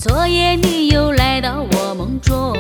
昨夜你又来到我梦中，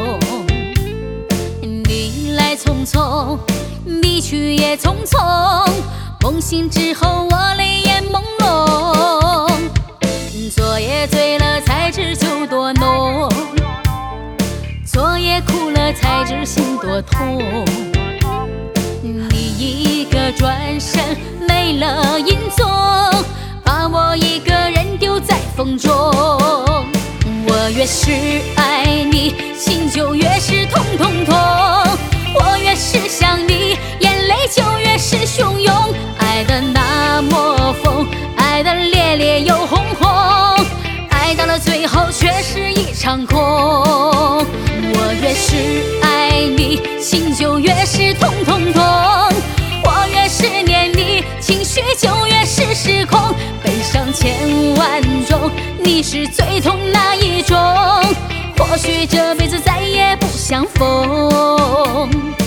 你来匆匆，你去也匆匆。梦醒之后，我泪眼朦胧。昨夜醉了才知酒多浓，昨夜哭了才知心多痛。你一个转身没了影踪，把我一个人丢在风中。我越是爱你，心就越是痛痛痛。我越是想你，眼泪就越是汹涌。爱的那么疯，爱的烈烈又轰轰，爱到了最后却是一场空。我越是爱你，心就越是痛痛痛。我越是念你，情绪就越是失控。悲伤千万种，你是最痛那一种。或许这辈子再也不相逢。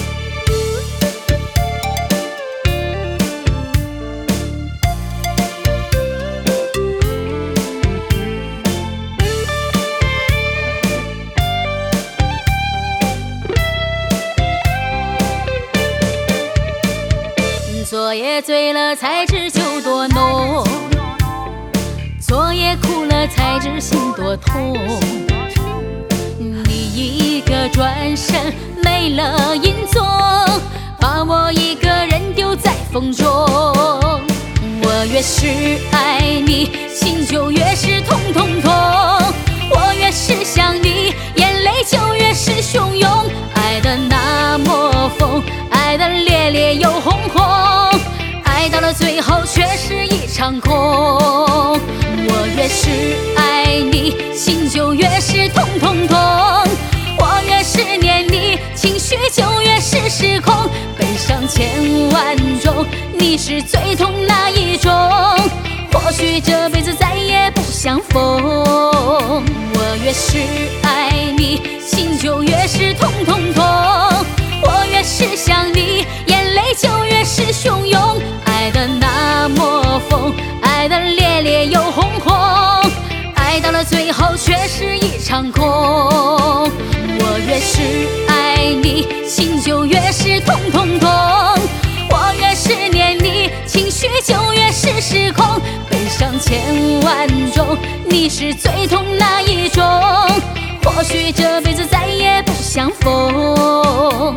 昨夜醉了才知酒多浓，昨夜哭了才知心多痛。你一个转身没了影踪，把我一个人丢在风中。我越是爱你，心就越是痛痛痛。我越是想你，眼泪就越是汹涌。爱的那么疯，爱的烈烈又轰轰，爱到了最后却是一场空。我越是爱你，心就越是痛痛痛。我越是念你，情绪就越是失控。悲伤千万种，你是最痛那一种。或许这辈子再也不相逢。我越是爱你，心就越是痛痛痛。我越是想你，眼泪就越是汹涌。爱的那么疯，爱的烈烈又轰轰，爱到了最后却是一场空。我越是爱你，心就越是痛痛痛。我越是念你，情绪就越是失控。悲伤千万种，你是最痛那一种。或许这辈子再也不相逢。